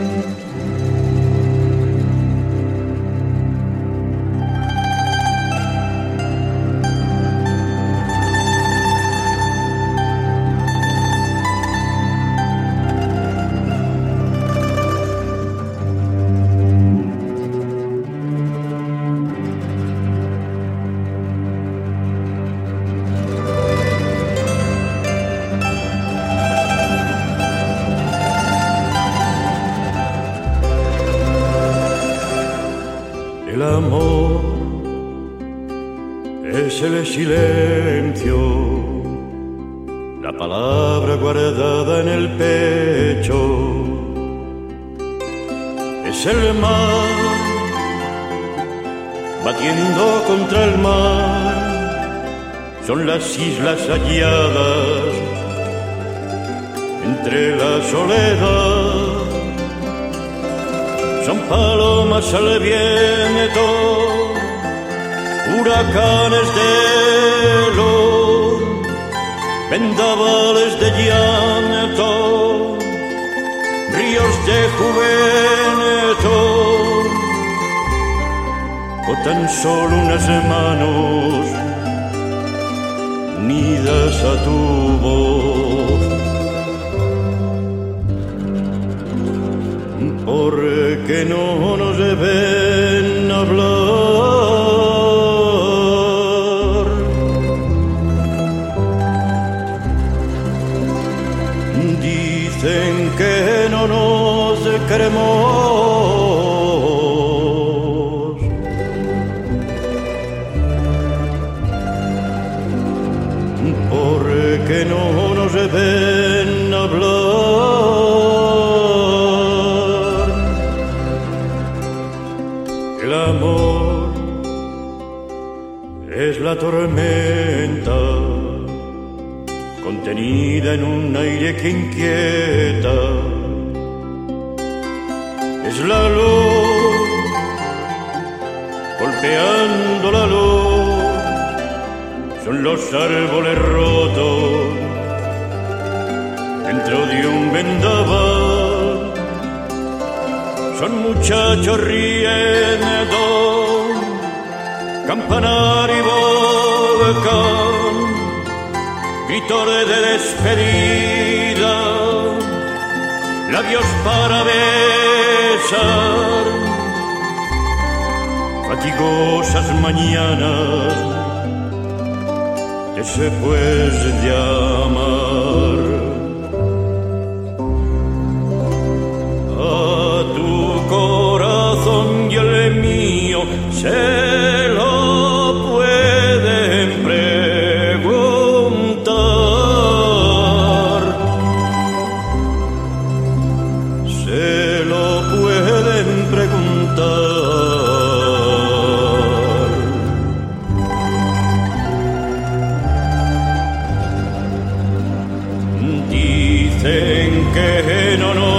El amor es el silencio, la palabra guardada en el pecho, es el mar batiendo contra el mar, son las islas halladas entre la soledad. Son palomas al viento, huracanes de luz, vendavales de llanto, ríos de juventud, o tan solo unas manos unidas a tu voz. Porque no nos deben hablar. Dicen que no nos queremos. Porque no nos deben hablar. El amor es la tormenta contenida en un aire que inquieta. Es la luz golpeando la luz, son los árboles rotos dentro de un vendaval. Son muchachos riendo, campanar y volcán, gritores de despedida, labios para besar, fatigosas mañanas después de amar. Corazón y el mío se lo pueden preguntar, se lo pueden preguntar. Dicen que no